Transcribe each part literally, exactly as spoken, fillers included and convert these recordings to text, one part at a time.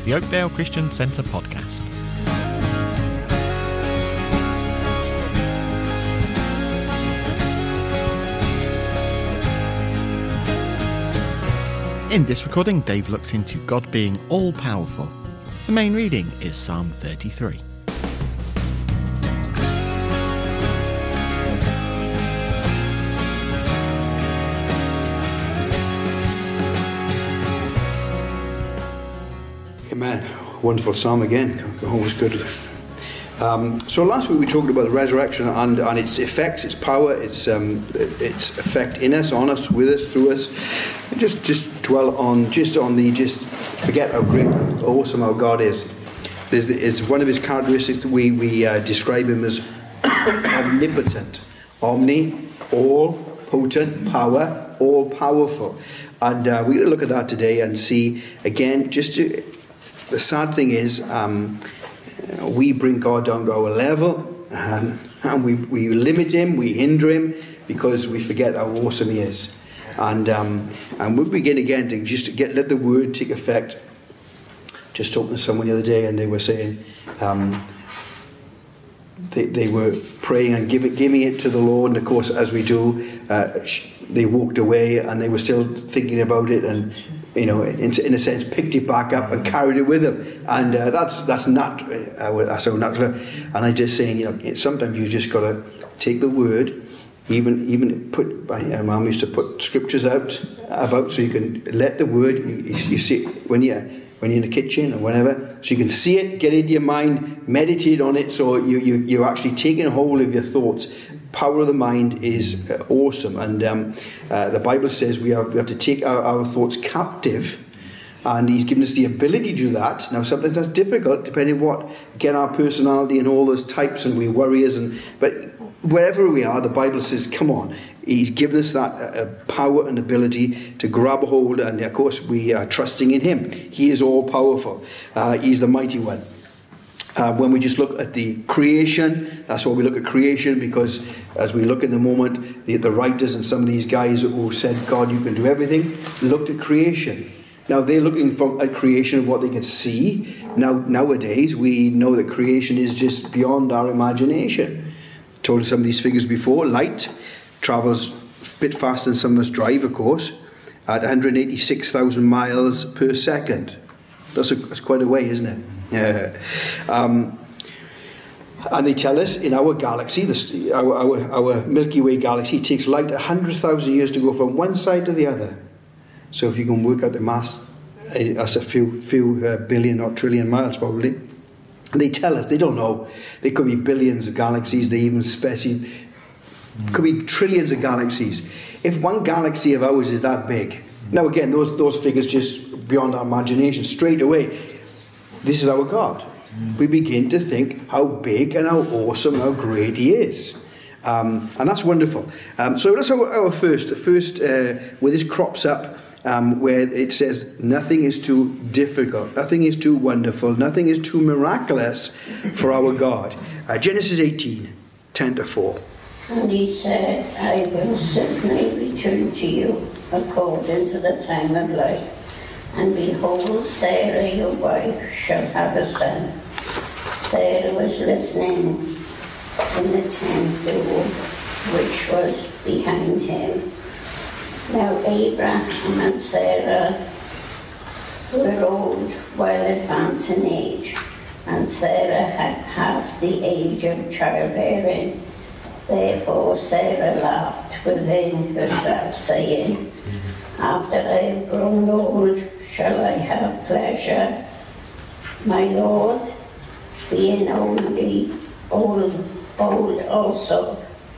the Oakdale Christian Centre podcast. In this recording, Dave looks into God being all-powerful. The main reading is Psalm thirty-three. Amen. Wonderful psalm again. Always good. Um, so last week we talked about the resurrection and, and its effects, its power, its um, its effect in us, on us, with us, through us. And just just dwell on just on the just forget how great, awesome our God is. There's is one of his characteristics. We we uh, describe him as omnipotent, omni, all potent, power, all powerful. And uh, we're going to look at that today and see again just to. The sad thing is, um, we bring God down to our level, um, and we, we limit him, we hinder him, because we forget how awesome he is. And um, and we begin again to just get let the word take effect. Just talking to someone the other day, and they were saying um, they they were praying and giving giving it to the Lord, and of course, as we do, uh, they walked away, and they were still thinking about it, and. You know, in, in a sense, picked it back up and carried it with them, and uh, that's that's not uh, that's so natural. And I'm just saying, you know, sometimes you just got to take the word, even even put. My mum used to put scriptures out about so you can let the word you, you see when you when you're in the kitchen or whatever, so you can see it, get into your mind, meditate on it, so you you you're actually taking hold of your thoughts. Power of the mind is uh, awesome, and um, uh, the Bible says we have we have to take our, our thoughts captive, and he's given us the ability to do that. Now sometimes that's difficult depending on what, again, our personality and all those types, and we're warriors, and but wherever we are, the Bible says come on, he's given us that uh, power and ability to grab a hold, and of course we are trusting in him. He is all powerful. Uh, he's the mighty one. Uh, when we just look at the creation, that's why we look at creation, because as we look in the moment, the, the writers and some of these guys who said, God, you can do everything, looked at creation. Now, they're looking for, at creation of what they can see. Now, nowadays, we know that creation is just beyond our imagination. I told some of these figures before. Light travels a bit faster than some of us drive, of course, at one hundred eighty-six thousand miles per second. That's, a, that's quite a way, isn't it? Yeah. Um, and they tell us in our galaxy, the, our, our, our Milky Way galaxy, it takes light one hundred thousand years to go from one side to the other. So if you can work out the mass, that's a few few uh, billion or trillion miles probably. And they tell us, they don't know, there could be billions of galaxies, they even specify, could be trillions of galaxies. If one galaxy of ours is that big, now again, those, those figures just beyond our imagination, straight away, this is our God. We begin to think how big and how awesome and how great he is. Um, and that's wonderful. Um, so that's our, our first, first uh, where this crops up, um, where it says nothing is too difficult, nothing is too wonderful, nothing is too miraculous for our God. Uh, Genesis eighteen, ten to four. And he said, I will certainly return to you according to the time of life. And behold, Sarah, your wife, shall have a son. Sarah was listening in the tent door, which was behind him. Now Abraham and Sarah were old, well advanced in age, and Sarah had passed the age of childbearing. Therefore Sarah laughed within herself, saying, after I have grown old, shall I have pleasure? My Lord, being only old, old also.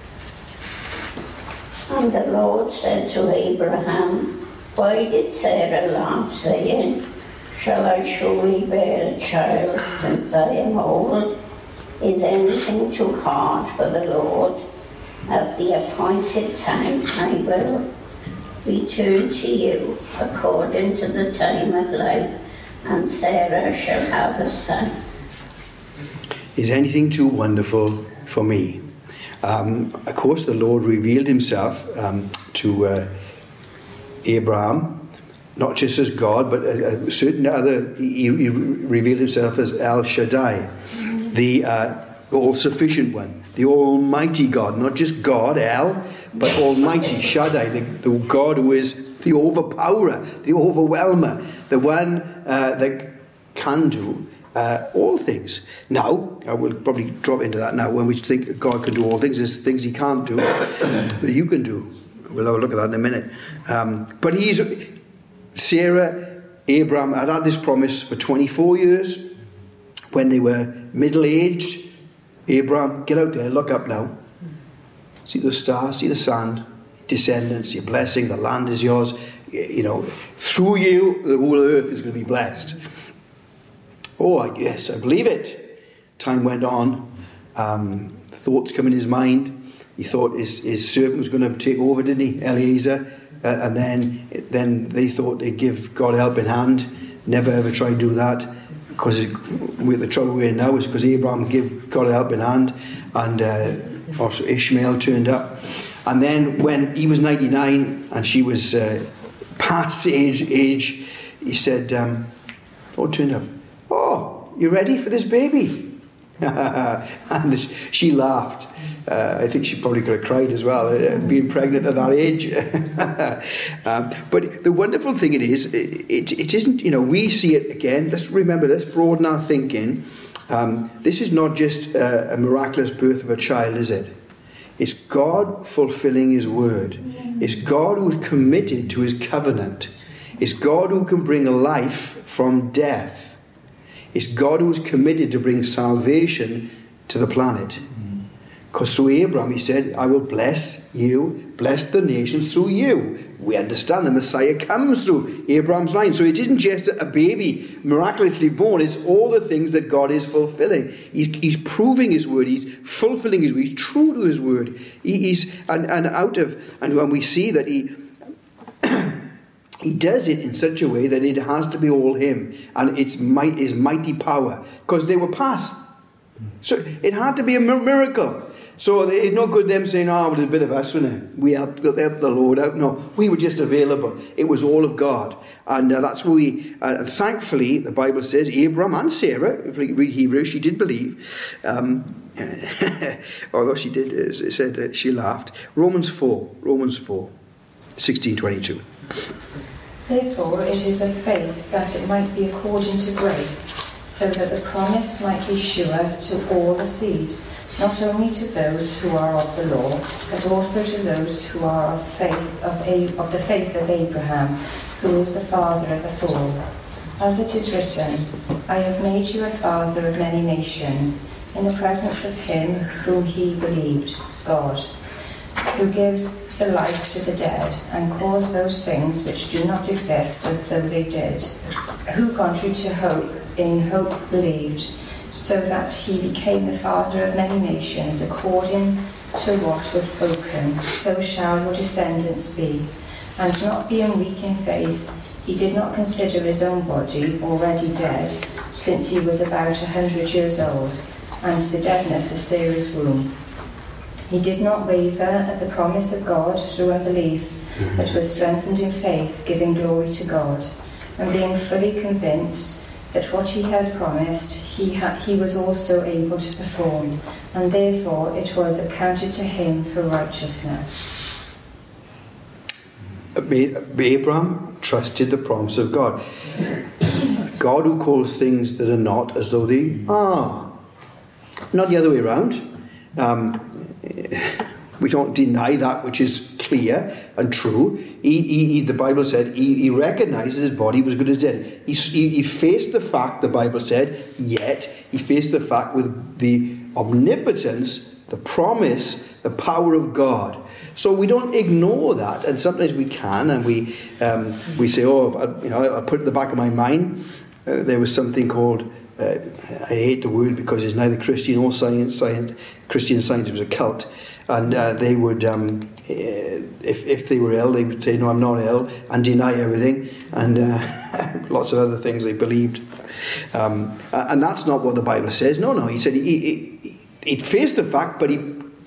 And the Lord said to Abraham, why did Sarah laugh, saying, shall I surely bear a child since I am old? Is anything too hard for the Lord? At the appointed time I will return to you according to the time of life, and Sarah shall have a son. Is anything too wonderful for me? Um, of course, the Lord revealed himself um, to uh, Abraham not just as God, but a, a certain other, he, he revealed himself as El Shaddai, the uh, all-sufficient one, the almighty God, not just God, El, but almighty, Shaddai, the, the God who is the overpowerer, the overwhelmer, the one uh, that can do uh, all things. Now, I will probably drop into that now. When we think God can do all things, there's things he can't do that you can do. We'll have a look at that in a minute. Um, but he's... Sarah, Abraham had had this promise for twenty-four years. When they were middle-aged, Abraham, get out there, look up now. See the stars, see the sand, descendants, your blessing, the land is yours. You know, through you, the whole earth is going to be blessed. Oh, yes, I believe it. Time went on. Um, thoughts come in his mind. He thought his, his servant was going to take over, didn't he, Eliezer? Uh, and then then they thought they'd give God a helping hand. Never ever try to do that, because with the trouble we're in now is because Abraham gave God a helping hand, and uh, also Ishmael turned up. And then when he was ninety-nine and she was uh, past age age, he said, um, "What turned up? Oh, you ready for this baby?" And she laughed. Uh, I think she probably could have cried as well, uh, being pregnant at that age. um, but the wonderful thing it is, it, it, it isn't, you know, we see it again. Let's remember this, broaden our thinking. Um, this is not just uh, a miraculous birth of a child, is it? It's God fulfilling his word. It's God who is committed to his covenant. It's God who can bring life from death. It's God who is committed to bring salvation to the planet. Because through Abraham, he said, I will bless you, bless the nations through you. We understand the Messiah comes through Abraham's line. So it isn't just a baby miraculously born. It's all the things that God is fulfilling. He's, he's proving his word. He's fulfilling his word. He's true to his word. He, he's and, and out of and when we see that he he does it in such a way that it has to be all him, and it's might his mighty power, because they were past. So it had to be a miracle. So it's no good them saying, oh, well, a bit of us, wasn't it? We helped, helped the Lord out. No, we were just available. It was all of God. And uh, that's what we, uh, and thankfully, the Bible says, Abraham and Sarah, if we read Hebrew, she did believe. Um, although she did, it said uh, she laughed. Romans four, Romans four, sixteen twenty-two. Therefore it is of faith that it might be according to grace, so that the promise might be sure to all the seed, not only to those who are of the law, but also to those who are of faith of, A- of the faith of Abraham, who is the father of us all. As it is written, I have made you a father of many nations, in the presence of him whom he believed, God, who gives the life to the dead, and calls those things which do not exist as though they did, who contrary to hope, in hope believed, so that he became the father of many nations, according to what was spoken, so shall your descendants be. And not being weak in faith, he did not consider his own body already dead, since he was about a hundred years old, and the deadness of Sarah's womb. He did not waver at the promise of God through unbelief, but was strengthened in faith, giving glory to God, and being fully convinced that what he had promised he, ha- he was also able to perform, and therefore it was accounted to him for righteousness. Abraham trusted the promise of God. God who calls things that are not as though they are. Not the other way around. Um, we don't deny that which is clear and true. He, he, he, the Bible said he, he recognizes his body was good as dead. He, he, he faced the fact, the Bible said, yet he faced the fact with the omnipotence, the promise, the power of God. So we don't ignore that, and sometimes we can, and we um, we say, oh, I, you know, I put it in the back of my mind. Uh, there was something called, uh, I hate the word because it's neither Christian or science. science Christian Science was a cult, and uh, they would, um, if if they were ill, they would say, no, I'm not ill, and deny everything, and uh, lots of other things they believed. Um, and that's not what the Bible says. No, no, he said he, he, he faced the fact, but he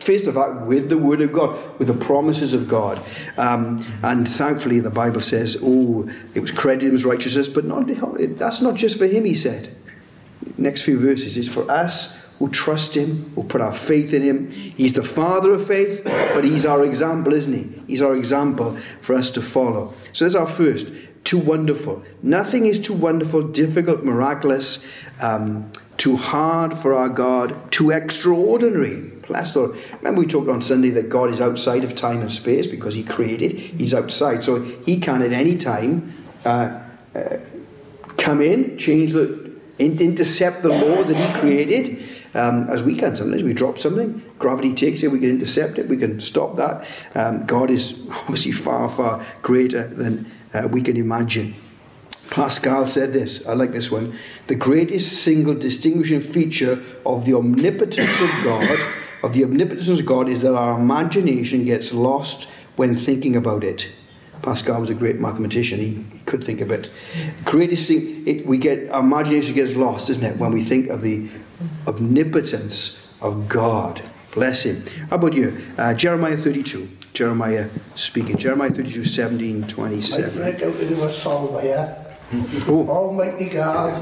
face the fact with the Word of God, with the promises of God. Um, and thankfully the Bible says, oh, it was credited him as righteousness, but not, that's not just for him, he said. Next few verses is for us who trust him, who put our faith in him. He's the father of faith, but he's our example, isn't he? He's our example for us to follow. So there's our first. Too wonderful. Nothing is too wonderful, difficult, miraculous, um, too hard for our God, too extraordinary. Bless the Lord. Remember we talked on Sunday that God is outside of time and space because he created. He's outside. So he can at any time uh, uh, come in, change the, intercept the laws that he created. Um, as we can sometimes. We drop something, gravity takes it, we can intercept it, we can stop that. Um, God is obviously far, far greater than uh, we can imagine. Pascal said this, I like this one: the greatest single distinguishing feature of the omnipotence of God, of the omnipotence of God, is that our imagination gets lost when thinking about it. Pascal was a great mathematician. He, he could think of it. The greatest thing, it, we get, our imagination gets lost, isn't it, when we think of the omnipotence of God. Bless him. How about you? Uh, Jeremiah thirty-two. Jeremiah speaking. Jeremiah thirty-two, seventeen, twenty-seven. I break out into a song here. Oh. Almighty God.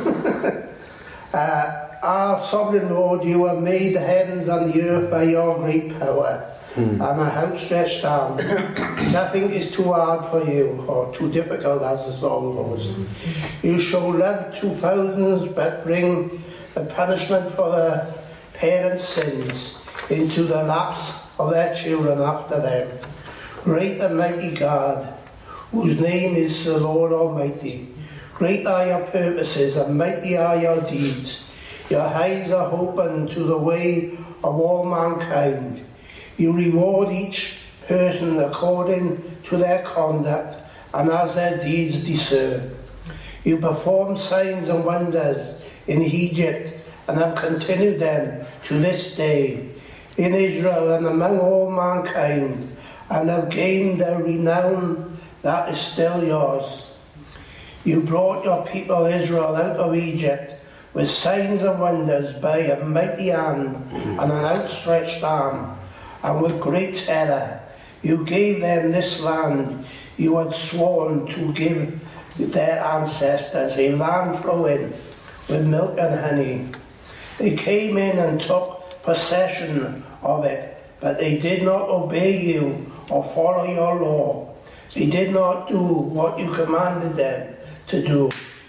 uh, our sovereign Lord, you have made the heavens and the earth by your great power. Hmm. And a outstretched arm. Nothing is too hard for you or too difficult, as the song goes. You show love to thousands, but bring the punishment for the parents' sins into the laps of their children after them. Great and mighty God, whose name is the Lord Almighty. Great are your purposes and mighty are your deeds. Your eyes are open to the way of all mankind. You reward each person according to their conduct and as their deeds deserve. You perform signs and wonders in Egypt and have continued them to this day in Israel and among all mankind, and have gained a renown that is still yours. You brought your people Israel out of Egypt with signs and wonders by a mighty hand and an outstretched arm, and with great terror. You gave them this land you had sworn to give their ancestors, a land flowing with milk and honey. They came in and took possession of it, but they did not obey you or follow your law. They did not do what you commanded them to do.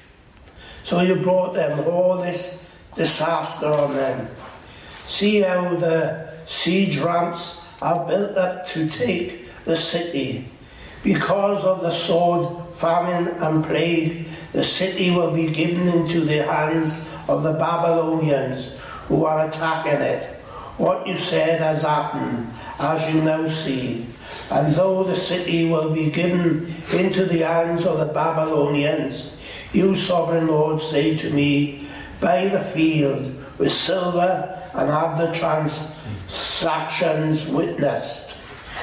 So you brought them all this disaster on them. See how the siege ramps are built up to take the city. Because of the sword, famine and plague, the city will be given into the hands of the Babylonians who are attacking it. What you said has happened, as you now see. And though the city will be given into the hands of the Babylonians, you, sovereign Lord, say to me, buy the field with silver and have the transactions witnessed.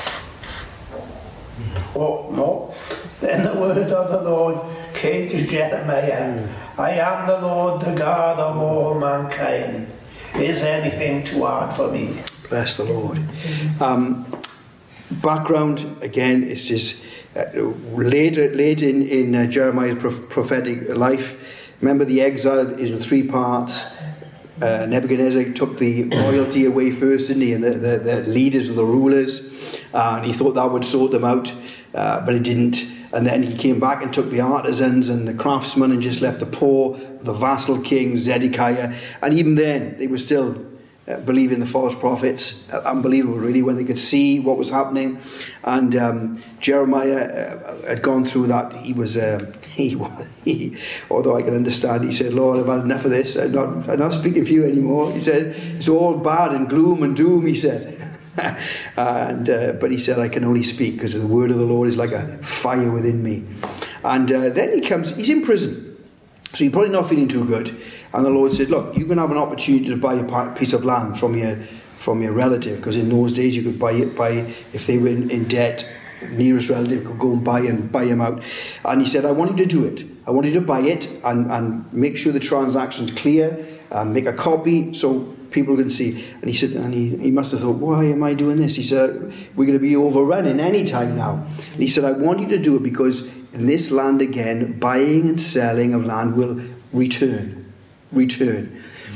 Oh, no. Then the word of the Lord came to Jeremiah. I am the Lord, the God of all mankind. Is anything too hard for me? Bless the Lord. Um, background, again, is just uh, later, late in, in uh, Jeremiah's prophetic life. Remember, the exile is in three parts. Uh, Nebuchadnezzar took the royalty away first, didn't he? And the, the, the leaders of the rulers. Uh, and he thought that would sort them out, uh, but it didn't. And then he came back and took the artisans and the craftsmen and just left the poor, the vassal king, Zedekiah. And even then, they were still uh, believing the false prophets. Uh, unbelievable, really, when they could see what was happening. And um, Jeremiah uh, had gone through that. He was, uh, he, he, although I can understand, he said, Lord, I've had enough of this. I'm not, I'm not speaking for you anymore. He said, it's all bad and gloom and doom, he said. and uh, but he said, I can only speak because the word of the Lord is like a fire within me. And uh, then he comes, he's in prison, so he's probably not feeling too good. And the Lord said, look, you can have an opportunity to buy a piece of land from your from your relative, because in those days you could buy it by, if they were in, in debt, nearest relative could go and buy and buy him out. And he said, I want you to do it. I want you to buy it and, and make sure the transaction's clear, and make a copy so people can see. And he said, and he, he must have thought, why am I doing this? He said, we're going to be overrunning any time now. And he said, I want you to do it because in this land again, buying and selling of land will return. Return.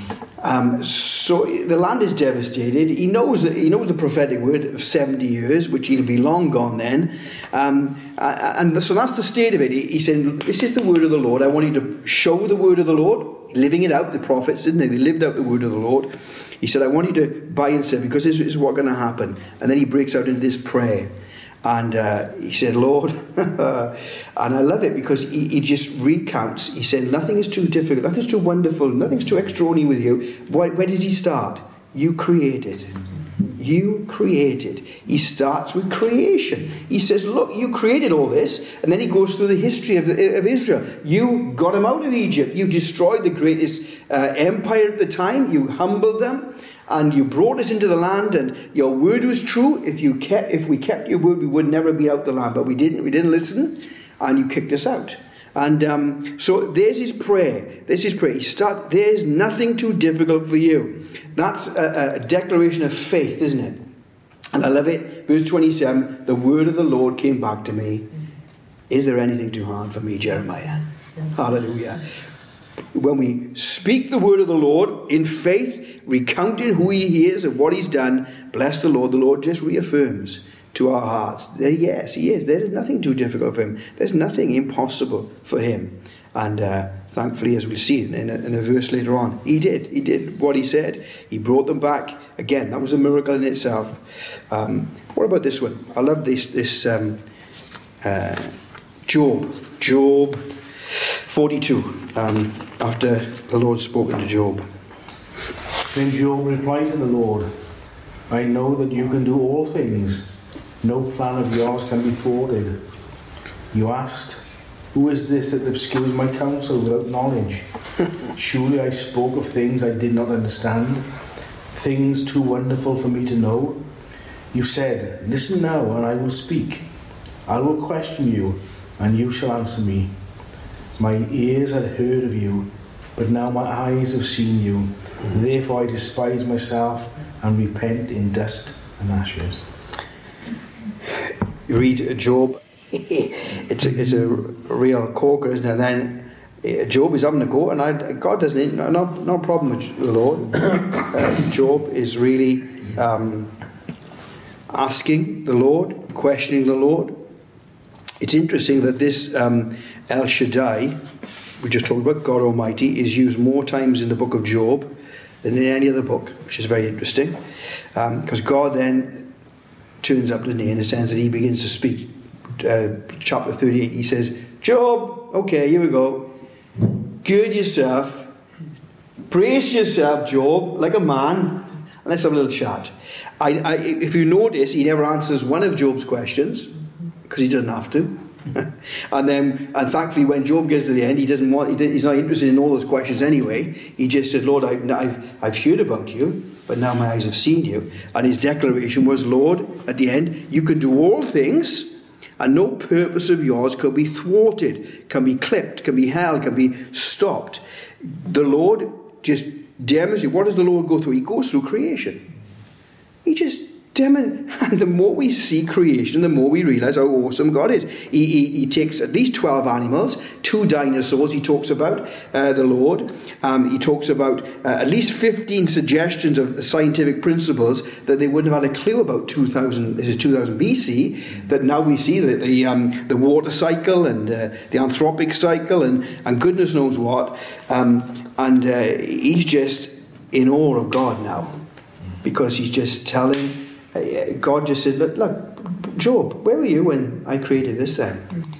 Um, so the land is devastated. He knows that he knows the prophetic word of seventy years, which he'll be long gone then. Um, and so that's the state of it. He, he said, this is the word of the Lord. I want you to show the word of the Lord, living it out. The prophets, didn't they? They lived out the word of the Lord. He said, I want you to buy and sell because this is what's going to happen. And then he breaks out into this prayer. And uh, he said, Lord, and I love it because he, he just recounts. He said, nothing is too difficult, nothing's too wonderful, nothing's too extraordinary with you. Why, where does he start? You created. You created. He starts with creation. He says, look, you created all this. And then he goes through the history of, the, of Israel. You got them out of Egypt. You destroyed the greatest uh, empire at the time. You humbled them. And you brought us into the land, and your word was true. If you kept, if we kept your word, we would never be out the land. But we didn't. We didn't listen, and you kicked us out. And um, so there's his prayer. There's his prayer. He start. There's nothing too difficult for you. That's a, a declaration of faith, isn't it? And I love it. Verse twenty-seven. The word of the Lord came back to me. Is there anything too hard for me, Jeremiah? Hallelujah. When we speak the word of the Lord in faith, recounting who he is and what he's done, bless the Lord. The Lord just reaffirms to our hearts that yes, he is. There is nothing too difficult for him. There's nothing impossible for him. And uh, thankfully, as we'll see in a, in a verse later on, he did. He did what he said. He brought them back. Again, that was a miracle in itself. Um, what about this one? I love this. This um, uh, Job. Job forty-two. Um, after the Lord spoken to Job. Then Job replied to the Lord, I know that you can do all things. No plan of yours can be thwarted. You asked, who is this that obscures my counsel without knowledge? Surely I spoke of things I did not understand, things too wonderful for me to know. You said, listen now and I will speak. I will question you and you shall answer me. My ears had heard of you, but now my eyes have seen you. Therefore I despise myself and repent in dust and ashes. You read Job, it's a, it's a real corker, isn't it? And then Job is having a go, and I, God doesn't, no, no problem with the Lord. uh, Job is really um, asking the Lord, questioning the Lord. It's interesting that this um, El Shaddai, we just talked about, God Almighty, is used more times in the book of Job than in any other book, which is very interesting. Because um, God then turns up, doesn't he, in the sense that he begins to speak. Uh, chapter thirty-eight, he says, Job, okay, here we go. Gird yourself. Brace yourself, Job, like a man. And let's have a little chat. I, I, if you notice, he never answers one of Job's questions, because he doesn't have to. and then, and thankfully, when Job gets to the end, he doesn't want. He, he's not interested in all those questions anyway. He just said, "Lord, I've, I've, I've heard about you, but now my eyes have seen you." And his declaration was, "Lord, at the end, you can do all things, and no purpose of yours can be thwarted, can be clipped, can be held, can be stopped." The Lord just demonstrates. What does the Lord go through? He goes through creation. He just. And the more we see creation, the more we realise how awesome God is. He, he, he takes at least twelve animals, two dinosaurs he talks about, uh, the Lord. Um, he talks about uh, at least fifteen suggestions of scientific principles that they wouldn't have had a clue about two thousand, this is two thousand B C, that now we see the, the, um, the water cycle and uh, the anthropic cycle and, and goodness knows what. Um, and uh, he's just in awe of God now because he's just telling... God just said, look, look, Job, where were you when I created this then?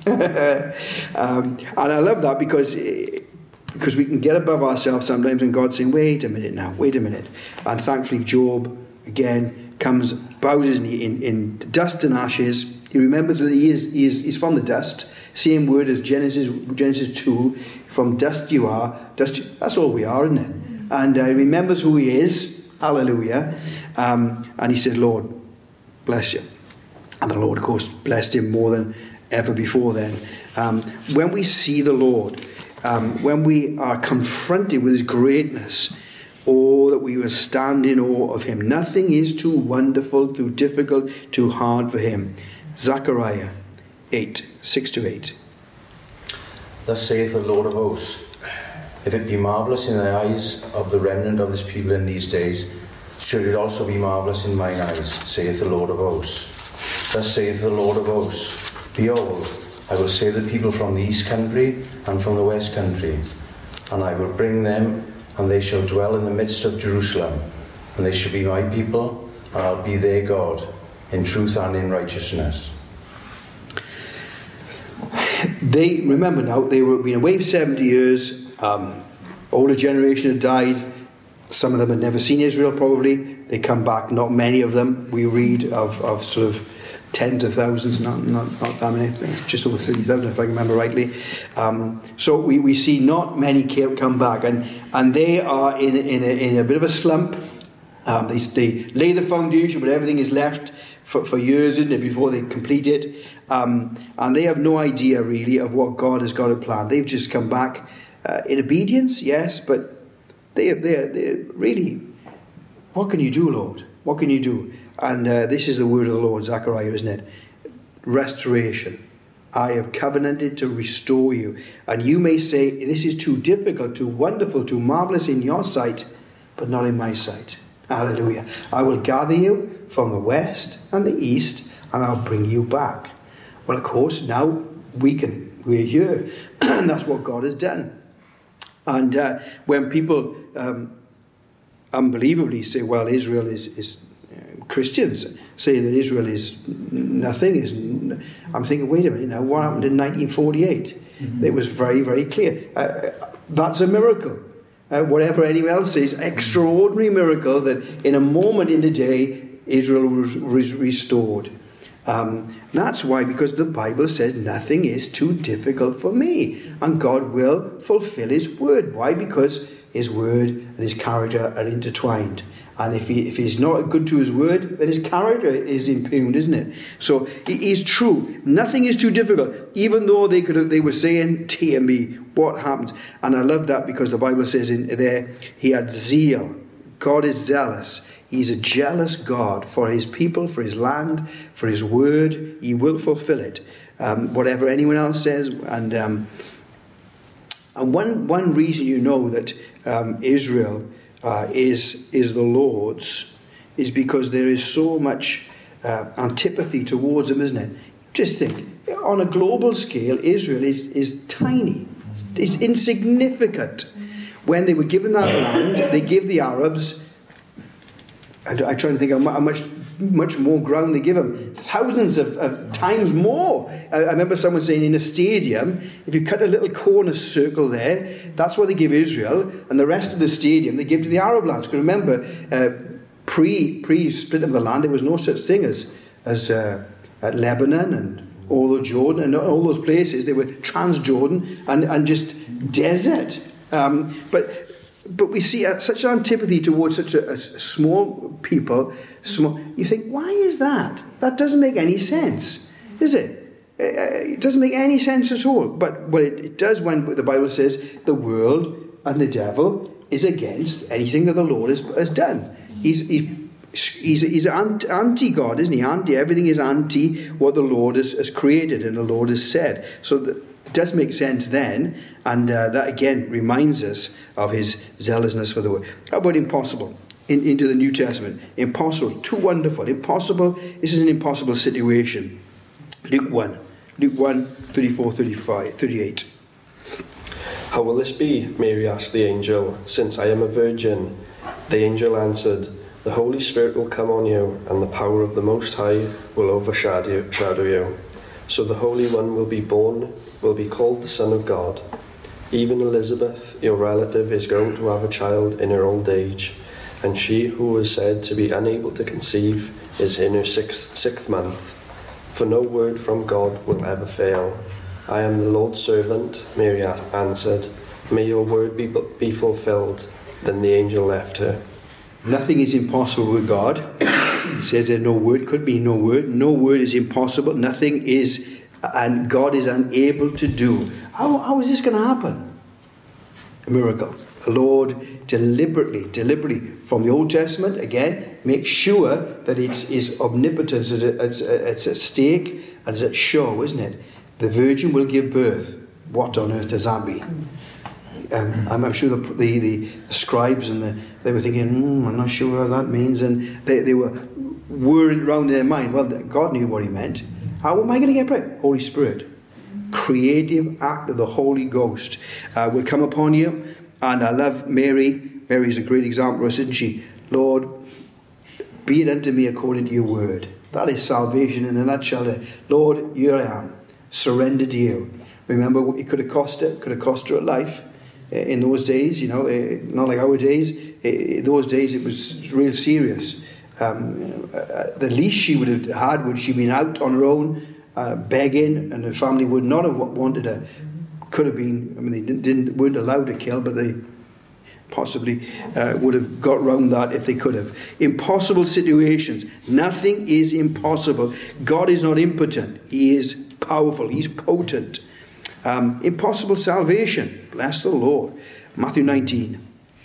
um, and I love that because because we can get above ourselves sometimes and God's saying, wait a minute now, wait a minute. And thankfully Job, again, comes, bows his knee in, in dust and ashes. He remembers that he is, he is he's from the dust. Same word as Genesis Genesis two, from dust you are. Dust. That's all we are, isn't it? And uh, he remembers who he is. Hallelujah. Um, and he said, Lord, bless you. And the Lord, of course, blessed him more than ever before then. Um, when we see the Lord, um, when we are confronted with his greatness, Oh, that we will stand in awe of him. Nothing is too wonderful, too difficult, too hard for him. Zechariah eight, six to eight. Thus saith the Lord of hosts, if it be marvellous in the eyes of the remnant of this people in these days, should it also be marvellous in mine eyes, saith the Lord of hosts. Thus saith the Lord of hosts, behold, I will save the people from the east country and from the west country, and I will bring them, and they shall dwell in the midst of Jerusalem, and they shall be my people, and I'll be their God, in truth and in righteousness. They, remember now, they were been away for seventy years. Um, older generation had died. Some of them had never seen Israel, probably. They come back, not many of them. We read of, of sort of tens of thousands, not, not, not that many, just over thirty thousand, if I remember rightly. Um, so we, we see not many come back, and, and they are in, in, a, in a bit of a slump. Um, they, they lay the foundation, but everything is left for, for years, isn't it, before they complete it. Um, and they have no idea, really, of what God has got to plan. They've just come back uh, in obedience, yes, but they, they're, they're really, what can you do, Lord? What can you do? And uh, this is the word of the Lord, Zechariah, isn't it? Restoration. I have covenanted to restore you. And you may say, this is too difficult, too wonderful, too marvellous in your sight, but not in my sight. Hallelujah. I will gather you from the west and the east, and I'll bring you back. Well, of course, now we can, we're here, and that's what God has done. And uh, when people um, unbelievably say, well, Israel is, is uh, Christians say that Israel is nothing, is I'm thinking, wait a minute now, what happened in nineteen forty-eight? Mm-hmm. It was very, very clear. Uh, that's a miracle. Uh, whatever anyone else says, extraordinary miracle that in a moment in the day, Israel was, was restored. Um, that's why, because the Bible says nothing is too difficult for me, and God will fulfill his word. Why? Because his word and his character are intertwined, and if he if he's not good to his word, then his character is impugned, isn't it? So it is true, nothing is too difficult, even though they could have, they were saying, dear me, what happened? And I love that, because the Bible says in there, he had zeal. God is zealous. He's a jealous God for his people, for his land, for his word. He will fulfill it, um, whatever anyone else says. And um, and one one reason you know that um, Israel uh, is is the Lord's is because there is so much uh, antipathy towards him, isn't it? Just think, on a global scale, Israel is is tiny, it's insignificant. When they were given that land, they gave the Arabs. I try to think how much much more ground they give them. Thousands of, of times more. I, I remember someone saying in a stadium, if you cut a little corner circle there, that's what they give Israel, and the rest of the stadium they give to the Arab lands. Because remember, uh, pre pre split of the land, there was no such thing as as uh, at Lebanon and all of Jordan and all those places. They were Transjordan and and just desert. Um, but. But we see such an antipathy towards such a, a small people. Small. You think, why is that? That doesn't make any sense, is it? It doesn't make any sense at all. But well, it, it does when the Bible says the world and the devil is against anything that the Lord has, has done. He's he's he's, he's anti-God, isn't he? Anti everything is anti what the Lord has, has created and the Lord has said. So the, it does make sense then. And uh, that again reminds us of his zealousness for the word. How about impossible? In, into the New Testament. Impossible. Too wonderful. Impossible. This is an impossible situation. Luke one. Luke one, thirty-four, thirty-five, thirty-eight. How will this be? Mary asked the angel, since I am a virgin. The angel answered, the Holy Spirit will come on you, and the power of the Most High will overshadow you. So the Holy One will be born, will be called the Son of God. Even Elizabeth, your relative, is going to have a child in her old age, and she who was said to be unable to conceive is in her sixth, sixth month. For no word from God will ever fail. I am the Lord's servant, Mary answered. May your word be, be fulfilled. Then the angel left her. Nothing is impossible with God. He says that no word could be no word. No word is impossible. Nothing is, and God is unable to do. How, how is this going to happen? A miracle. The Lord deliberately, deliberately from the Old Testament, again, make sure that it's is omnipotence is it's, it's at stake and it's at show, isn't it? The virgin will give birth. What on earth does that mean? Um, I'm, I'm sure the, the, the scribes and the, they were thinking, mm, I'm not sure what that means, and they, they were whirring around in their mind. Well, God knew what he meant. How am I going to get pregnant? Holy Spirit. Creative act of the Holy Ghost uh, will come upon you. And I love Mary. Mary's a great example for us, isn't she? Lord, be it unto me according to your word. That is salvation in a nutshell. Lord, here I am, surrendered to you. Remember, what it could have cost her. It could have cost her a life. In those days, you know, not like our days. In those days, it was real serious. Um, the least she would have had would she been out on her own, uh, begging, and her family would not have wanted her. Could have been. I mean, they didn't, didn't weren't allowed to kill, but they possibly uh, would have got round that if they could have. Impossible situations. Nothing is impossible. God is not impotent. He is powerful. He's potent. Um, impossible salvation. Bless the Lord. Matthew nineteen.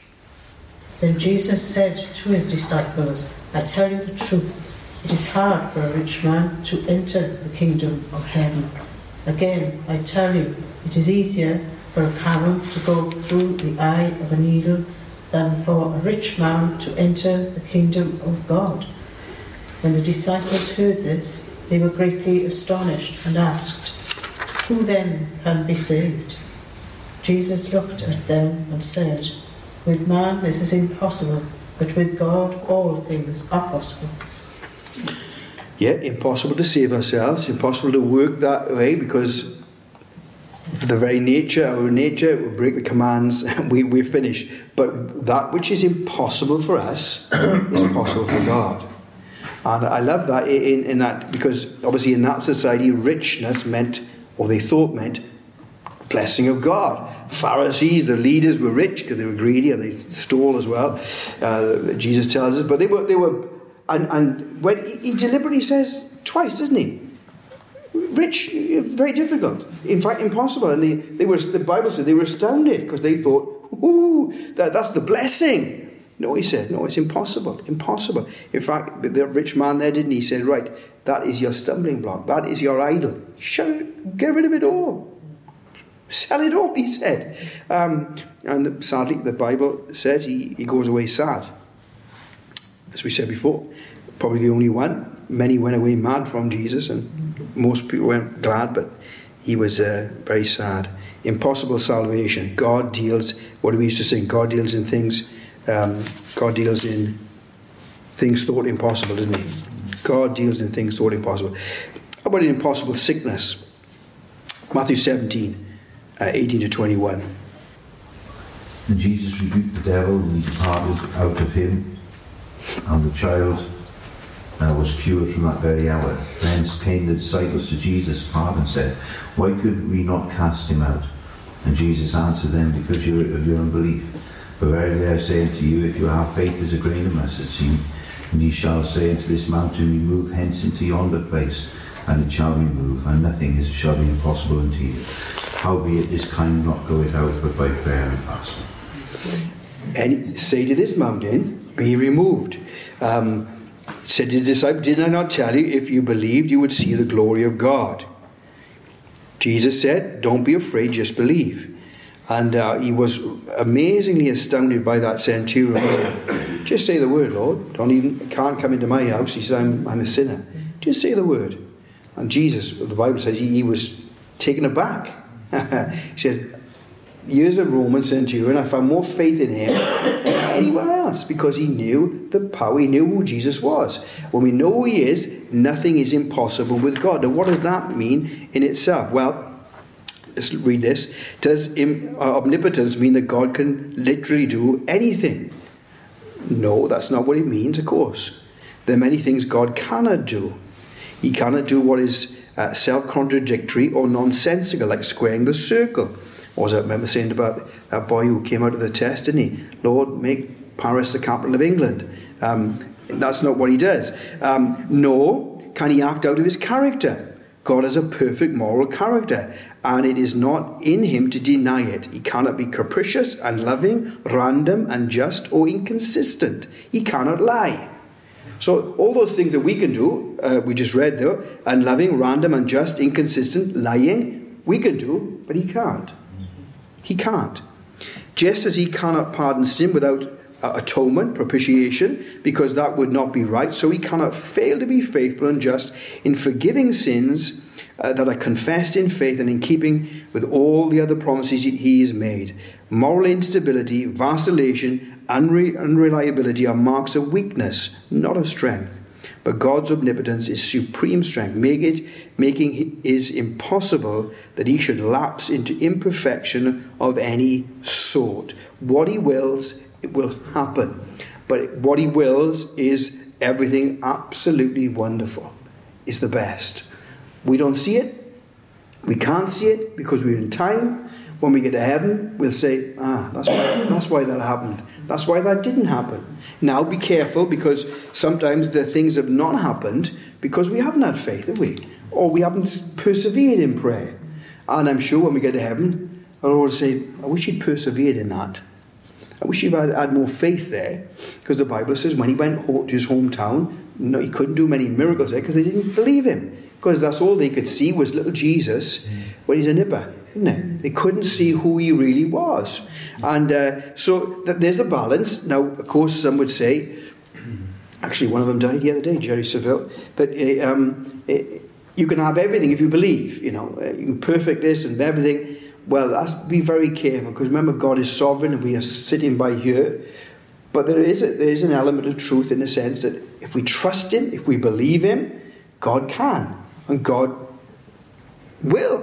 Then Jesus said to his disciples, I tell you the truth, it is hard for a rich man to enter the kingdom of heaven. Again, I tell you, it is easier for a camel to go through the eye of a needle than for a rich man to enter the kingdom of God. When the disciples heard this, they were greatly astonished and asked, who then can be saved? Jesus looked at them and said, with man this is impossible, but with God all things are possible. Yeah, impossible to save ourselves, impossible to work that way, because for the very nature, our nature, we break the commands, we, we finish. But that which is impossible for us is possible for God. And I love that in, in that, because obviously in that society, richness meant, or they thought meant, blessing of God. Pharisees, the leaders, were rich because they were greedy and they stole as well. Uh, Jesus tells us, but they were, they were, and, and when he, he deliberately says twice, doesn't he? Rich, very difficult. In fact, impossible. And they, they were. The Bible said they were astounded because they thought, "Ooh, that, that's the blessing." No, he said, no, it's impossible, impossible. In fact, the rich man there, didn't he? He said, right, that is your stumbling block. That is your idol. Shut it, get rid of it all. Sell it all, he said. Um, and sadly, the Bible said he, he goes away sad. As we said before, probably the only one. Many went away mad from Jesus, and most people went glad, but he was uh, very sad. Impossible salvation. God deals, what do we used to sing? God deals in things, um, God deals in things thought impossible, doesn't he? God deals in things thought impossible. How about an impossible sickness? Matthew seventeen. Uh, eighteen to twenty-one. And Jesus rebuked the devil, and he departed out of him, and the child uh, was cured from that very hour. Then came the disciples to Jesus apart and said, why could we not cast him out? And Jesus answered them, because you of your unbelief. For verily I say unto you, if you have faith as a grain of mustard seed, and ye shall say unto this mountain, remove hence into yonder place, and it shall remove, and nothing is, shall be impossible unto you. Howbeit this kind not goeth out but by prayer and fasting. And say to this mountain, be removed. Um, said to the disciples, did I not tell you, if you believed, you would see the glory of God? Jesus said, don't be afraid, just believe. And uh, he was amazingly astounded by that centurion. Just say the word, Lord. Don't even, can't come into my house. He said, I'm, I'm a sinner. Just say the word. And Jesus, the Bible says, he, he was taken aback. He said, here's a Roman centurion. I found more faith in him than anywhere else, because he knew the power. He knew who Jesus was. When we know who he is, nothing is impossible with God. Now, what does that mean in itself? Well, let's read this. Does omnipotence mean that God can literally do anything? No, that's not what it means, of course. There are many things God cannot do. He cannot do what is uh, self-contradictory or nonsensical, like squaring the circle. Or as I remember saying about that boy who came out of the test, didn't he? Lord, make Paris the capital of England. Um, that's not what he does. Um, nor can he act out of his character. Of God has a perfect moral character, and it is not in him to deny it. He cannot be capricious, unloving, random, unjust, or inconsistent. He cannot lie. So all those things that we can do, uh, we just read there, unloving, random, unjust, inconsistent, lying, we can do, but he can't. He can't. Just as he cannot pardon sin without uh, atonement, propitiation, because that would not be right, so he cannot fail to be faithful and just in forgiving sins uh, that are confessed in faith and in keeping with all the other promises he has made. Moral instability, vacillation, unre- unreliability are marks of weakness, not of strength. But God's omnipotence is supreme strength, make it, making it is impossible that he should lapse into imperfection of any sort. What he wills, it will happen. But what he wills is everything absolutely wonderful. It's the best. We don't see it. We can't see it because we're in time. When we get to heaven, we'll say, ah, that's why, that's why that happened. That's why that didn't happen. Now be careful, because sometimes the things have not happened because we haven't had faith, have we? Or we haven't persevered in prayer. And I'm sure when we get to heaven, I'll always say, I wish he'd persevered in that. I wish he'd had, had more faith there. Because the Bible says when he went to his hometown, no, he couldn't do many miracles there because they didn't believe him. Because that's all they could see was little Jesus when he's a nipper. Isn't it? They couldn't see who he really was. And uh, so th- there's the balance. Now, of course, some would say, actually one of them died the other day, Jerry Saville, that uh, um, uh, you can have everything if you believe, you know, uh, you can perfect this and everything. Well, let's be very careful, because remember, God is sovereign and we are sitting by here. But there is, a, there is an element of truth in the sense that if we trust him, if we believe him, God can and God will.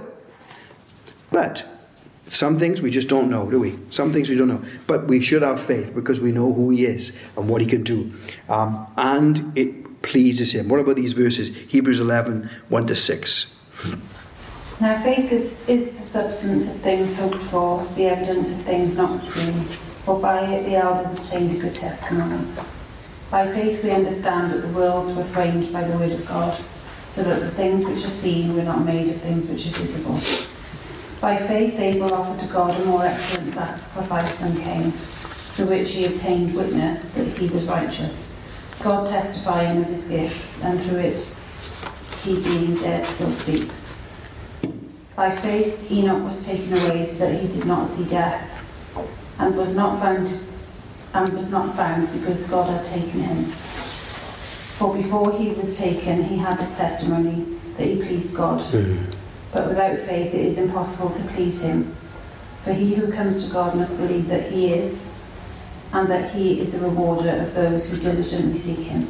But some things we just don't know, do we? Some things we don't know. But we should have faith because we know who he is and what he can do. Um, and it pleases him. What about these verses? Hebrews eleven, one to six. Now faith is, is the substance of things hoped for, the evidence of things not seen. For by it the elders obtained a good testimony. By faith we understand that the worlds were framed by the word of God, so that the things which are seen were not made of things which are visible. By faith Abel offered to God a more excellent sacrifice than Cain, through which he obtained witness that he was righteous, God testifying of his gifts, and through it he being dead still speaks. By faith Enoch was taken away so that he did not see death, and was not found and was not found because God had taken him. For before he was taken he had this testimony, that he pleased God. Mm. But without faith it is impossible to please him. For he who comes to God must believe that he is, and that he is a rewarder of those who diligently seek him.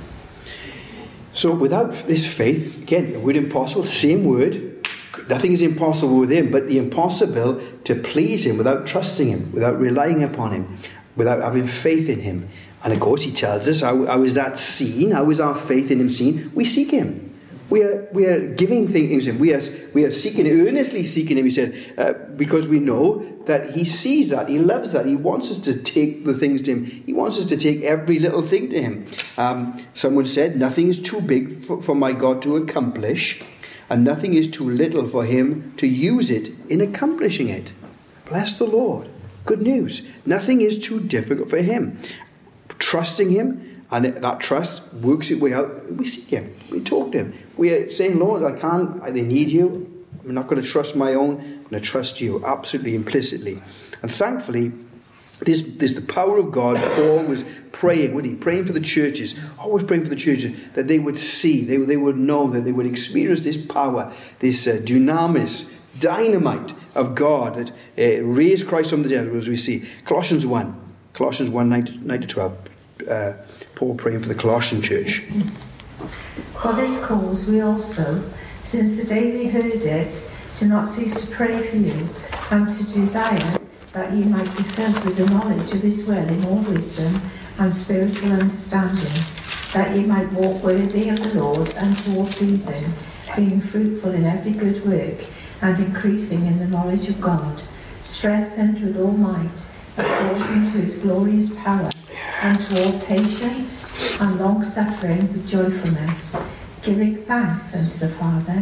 So without this faith, again, the word impossible, same word, nothing is impossible with him, but the impossible to please him without trusting him, without relying upon him, without having faith in him. And of course he tells us, how, how is that seen? How is our faith in him seen? We seek him. We are we are giving things to him. We are we are seeking, earnestly seeking him. He said, uh, because we know that he sees that, he loves that. He wants us to take the things to him. He wants us to take every little thing to him. Um, someone said, nothing is too big for, for my God to accomplish, and nothing is too little for him to use it in accomplishing it. Bless the Lord. Good news. Nothing is too difficult for him. Trusting him, and that trust works its way out. We seek him. We talk to him. We are saying, Lord, I can't, I need you. I'm not going to trust my own. I'm going to trust you absolutely implicitly. And thankfully, this, this the power of God. Paul was praying, wasn't he? Praying for the churches. Always praying for the churches, that they would see, they, they would know, that they would experience this power, this uh, dunamis, dynamite of God that uh, raised Christ from the dead, as we see. Colossians one. Colossians one, nine to twelve. Uh, Paul praying for the Colossian church. For this cause we also, since the day we heard it, do not cease to pray for you, and to desire that ye might be filled with the knowledge of his will in all wisdom and spiritual understanding, that ye might walk worthy of the Lord unto all pleasing, being fruitful in every good work, and increasing in the knowledge of God, strengthened with all might, according to his glorious power, unto all patience and long-suffering with joyfulness, giving thanks unto the Father,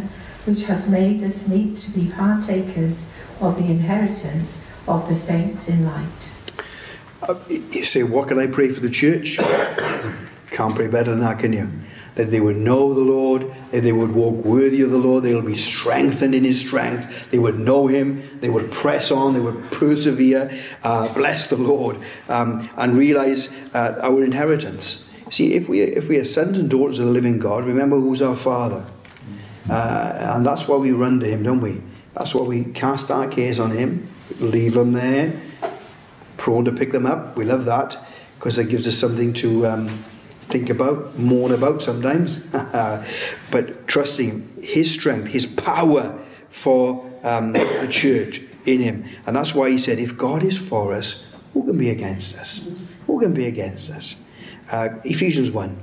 which has made us meet to be partakers of the inheritance of the saints in light. Uh, you say, what can I pray for the church? Can't pray better than that, can you? That they would know the Lord, that they would walk worthy of the Lord, they will be strengthened in his strength, they would know him, they would press on, they would persevere, uh, bless the Lord, um, and realise uh, our inheritance. See, if we, if we are sons and daughters of the living God, remember who's our Father. Uh, and that's why we run to him, don't we? That's why we cast our cares on him, leave them there, prone to pick them up. We love that, because it gives us something to... Um, think about, mourn about sometimes, but trusting his strength, his power for um, the church in him. And that's why he said, if God is for us, who can be against us? Who can be against us? Uh, Ephesians one.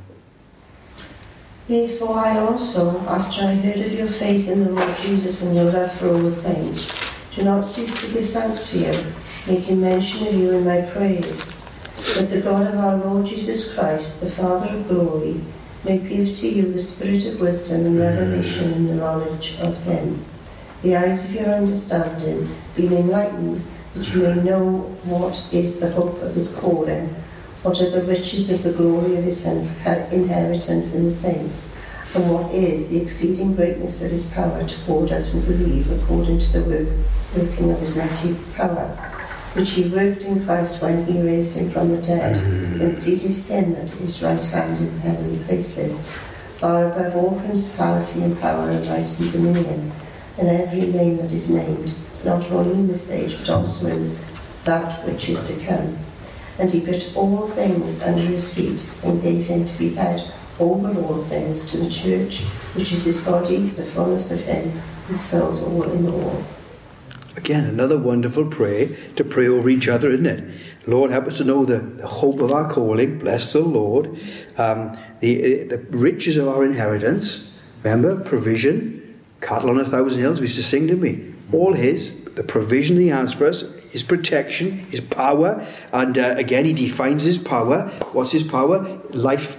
Therefore I also, after I heard of your faith in the Lord Jesus and your love for all the saints, do not cease to give thanks to you, making mention of you in my prayers, that the God of our Lord Jesus Christ, the Father of glory, may give to you the spirit of wisdom and revelation in the knowledge of him, the eyes of your understanding being enlightened, that you may know what is the hope of his calling, what are the riches of the glory of his inheritance in the saints, and what is the exceeding greatness of his power toward us who believe, according to the work, working of his mighty power, which he worked in Christ when he raised him from the dead, and seated him at his right hand in heavenly places, far above all principality and power and might and dominion, and every name that is named, not only in this age, but also in that which is to come. And he put all things under his feet, and gave him to be head over all things to the church, which is his body, the fullness of him who fills all in all. Again, another wonderful prayer to pray over each other, isn't it? Lord, help us to know the, the hope of our calling. Bless the Lord. Um, the, the riches of our inheritance. Remember, provision. Cattle on a thousand hills. We used to sing, didn't we? All his. The provision he has for us. His protection. His power. And uh, again, he defines his power. What's his power? Life.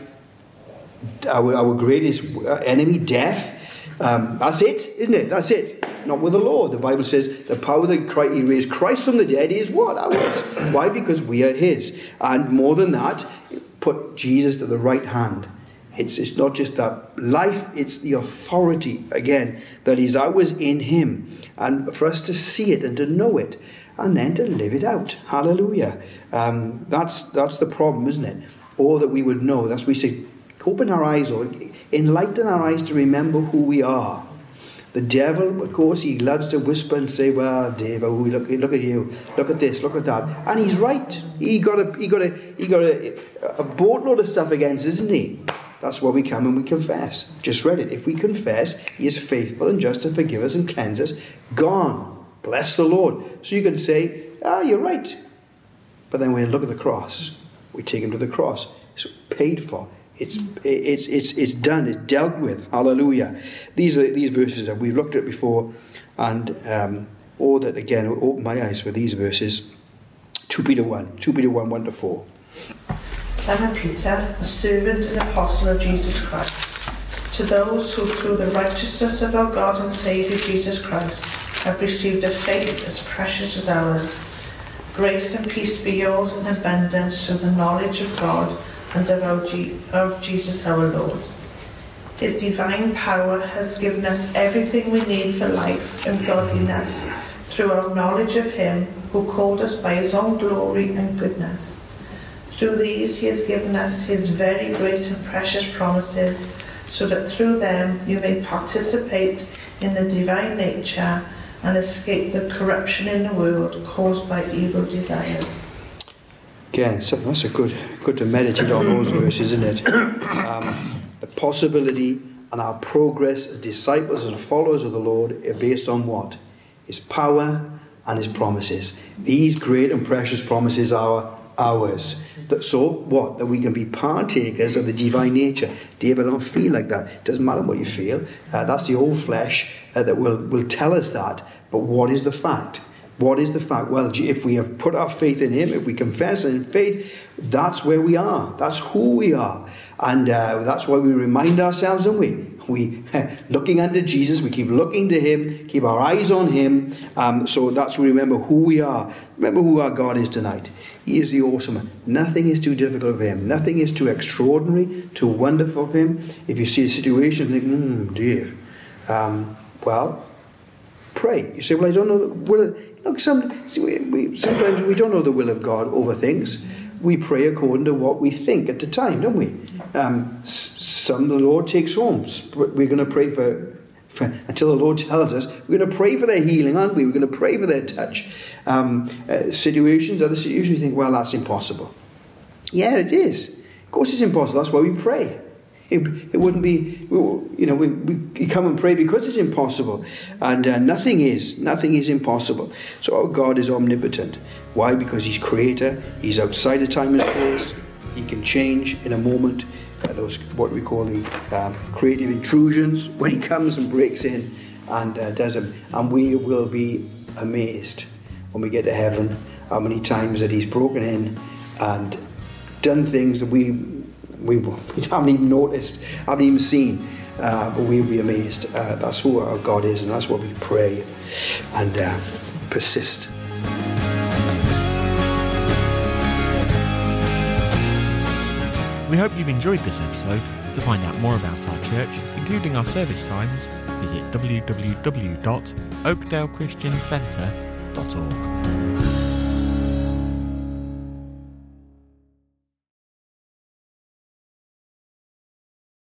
Our, our greatest enemy, death. Um, that's it, isn't it? That's it. Not with the Lord. The Bible says the power that Christ, he raised Christ from the dead is what? Ours. Why? Because we are his. And more than that, put Jesus to the right hand. It's, it's not just that life, it's the authority, again, that is ours in him. And for us to see it and to know it, and then to live it out. Hallelujah. Um, that's, that's the problem, isn't it? Or that we would know. That's why we say, open our eyes, or enlighten our eyes to remember who we are. The devil, of course, he loves to whisper and say, well, Dave, oh, look, look at you, look at this, look at that. And he's right. He got a, he got a, he got a, a boatload of stuff against us, isn't he? That's why we come and we confess. Just read it. If we confess, he is faithful and just to forgive us and cleanse us. Gone. Bless the Lord. So you can say, ah, you're right. But then when we look at the cross, we take him to the cross. It's paid for. It's it's it's it's done. It's dealt with. Hallelujah. These are these verses that we've looked at before, and um, all that again opened my eyes for these verses. Two Peter one, two Peter one, one to four. Simon Peter, a servant and apostle of Jesus Christ, to those who through the righteousness of our God and Saviour Jesus Christ have received a faith as precious as ours. Grace and peace be yours in abundance through the knowledge of God and of, our G- of Jesus our Lord. His divine power has given us everything we need for life and godliness through our knowledge of him who called us by his own glory and goodness. Through these he has given us his very great and precious promises, so that through them you may participate in the divine nature and escape the corruption in the world caused by evil desires. Again, so that's a good, good to meditate on those verses, isn't it? Um, the possibility and our progress as disciples and followers of the Lord are based on what? His power and his promises. These great and precious promises are ours. That, so what? That we can be partakers of the divine nature. David, I don't feel like that. It doesn't matter what you feel. Uh, that's the old flesh uh, that will, will tell us that. But what is the fact? What is the fact? Well, if we have put our faith in him, if we confess in faith, that's where we are. That's who we are. And uh, that's why we remind ourselves, don't we? we looking unto Jesus, we keep looking to him, keep our eyes on him. Um, so that's we remember who we are. Remember who our God is tonight. He is the awesome one. Nothing is too difficult for him. Nothing is too extraordinary, too wonderful for him. If you see a situation, think, hmm, dear. Um, well, pray. You say, well, I don't know the will. Look, some, see, we, we, sometimes we don't know the will of God over things. We pray according to what we think at the time, don't we? Um, some the Lord takes home. We're going to pray for, for until the Lord tells us. We're going to pray for their healing, aren't we? We're going to pray for their touch. Um, uh, situations, other situations, you think, well, that's impossible. Yeah, it is. Of course, it's impossible. That's why we pray. It, it wouldn't be, you know, we, we come and pray because it's impossible. And uh, nothing is. Nothing is impossible. So our God is omnipotent. Why? Because he's creator. He's outside of time and space. He can change in a moment. Uh, those, what we call the um, creative intrusions, when he comes and breaks in and uh, does them. And we will be amazed when we get to heaven how many times that he's broken in and done things that we we, we haven't even noticed, haven't even seen, uh, but we'll be amazed. Uh, that's who our God is, and that's what we pray and uh, persist. We hope you've enjoyed this episode. To find out more about our church, including our service times, visit w w w dot oakdale christian centre dot org.